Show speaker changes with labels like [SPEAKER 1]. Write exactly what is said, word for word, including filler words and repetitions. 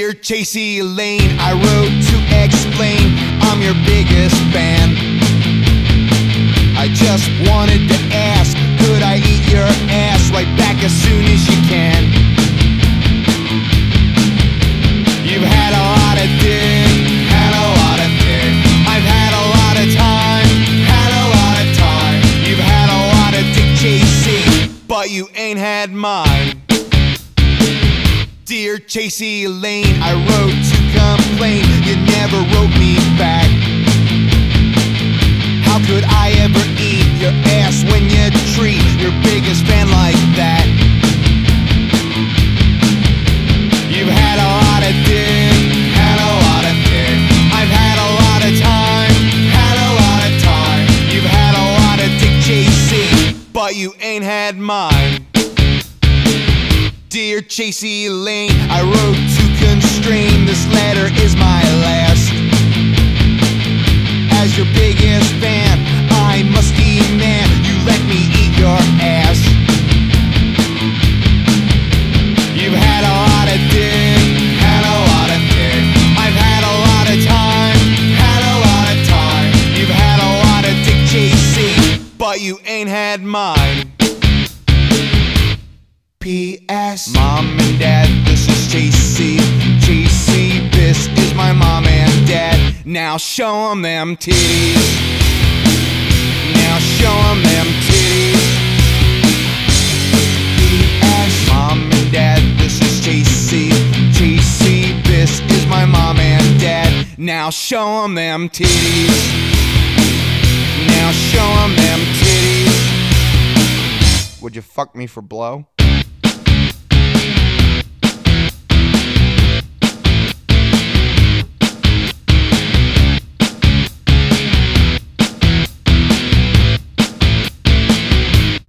[SPEAKER 1] Dear Chasey Lane, I wrote to explain I'm your biggest fan. I just wanted to ask, could I eat your ass right back as soon as you can? You've had a lot of dick, had a lot of dick. I've had a lot of time, had a lot of time. You've had a lot of dick, Chasey, but you ain't had mine. Dear Chasey Lane, I wrote to complain, you never wrote me back. How could I ever eat your ass when you treat your biggest fan like that? You've had a lot of dick, had a lot of dick. I've had a lot of time, had a lot of time. You've had a lot of dick, Chasey, but you ain't had mine. Dear Chasey Lane, I wrote to constrain, this letter is my last. As your biggest fan, I must demand you let me eat your ass. You've had a lot of dick, had a lot of dick. I've had a lot of time, had a lot of time. You've had a lot of dick, Chasey, but you ain't had mine. P S Mom and Dad, this is Chasey. Chasey, this is my mom and dad. Now show 'em them titties. Now show 'em them titties. P S Mom and Dad, this is Chasey. Chasey, this is my mom and dad. Now show 'em them titties. Now show 'em them titties. Would you fuck me for blow?